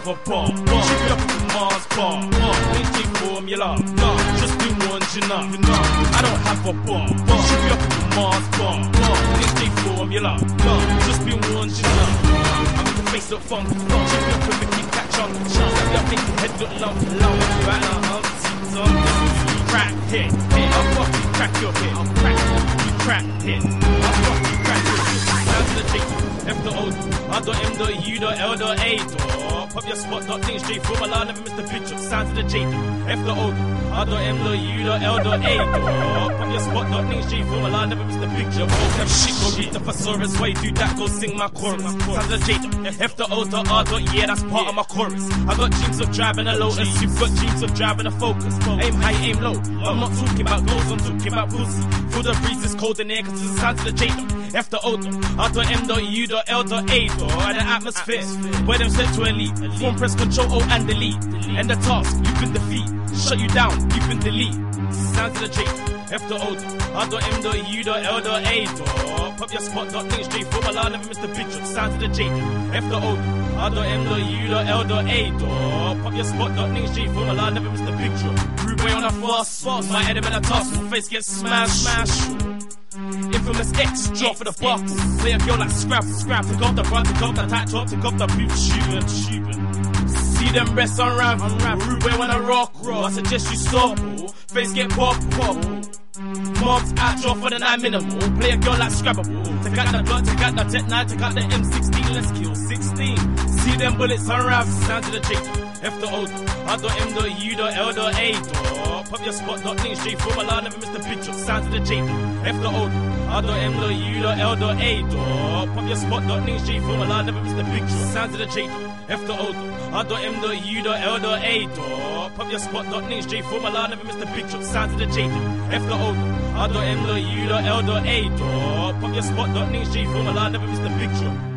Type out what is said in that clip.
have a bar. Shoot me up with Mars bar. Ain't J Formula. Just been warned, you know. I don't have a bar. Shoot me up with Mars bar. Ain't J Formula. Just been warned, you know. I'm in the face of funk. Shoot me up with the King Catch on. Let me up, make your head look lump. Right now, I'm crack hit. I'll fucking crack your head. I'll crack you crack hit. I'll fucking crack your head. Down to the J. F the O, I the M the U the L the A door. Pop your spot, dot things straight for my line, never miss the picture. Sound to the J. F the O, I the M the U the L the A door. Pop your spot, dot things straight for my line, never miss the picture. Both them shit go read the thesaurus way, do that go sing my chorus. Sound to the J. F the O the R the yeah, that's part of my chorus. I got dreams of driving a Lotus, you've got dreams of driving a Focus. Aim high, aim low. I'm not talking about goals, I'm talking about pussy. Feel the breeze is cold in here, cause it's the sound to the J. F the O, I the M the U the L the A door, and the atmosphere where them set to elite. Form press control O and delete. And the task you can defeat. Shut you down, you can delete. Sound to the J. F the O, I the M the U the L the A door. Pop your spot, dot things straight for my line, never miss the picture. Sound to the J. F the O, I the M the U the L the A door. Pop your spot, dot things straight for my line, never miss the picture. Rude way on a fast, my head in a task, my face gets smashed. Infamous X, draw for the box. Play a girl like Scrap. Take off the bra, take off the tight top, take off the boot, shooting. See them breasts unravel. Rude way when I rock. I suggest you stop. Face get pop. Mobs out, draw for the 9 minimal. Play a girl like Scrappable. Take out the block, take out the Tech 9, take out the M16, let's kill 16. See them bullets unravel. Sound to the J. F the O, I the M the U the L the A door. Pop your spot, dot things straight for my line, never miss the picture. Sound to the J. F the O, I the M the U the L the A door. Pop your spot, dot things straight for my line, never miss the picture. Sound to the J. F the O, I the M the U the L the A door. Pop your spot, dot things straight for my line, never miss the picture. Sound to the J. F the O, I the M the U the L the A door. Pop your spot, dot things straight for my line, never miss the picture.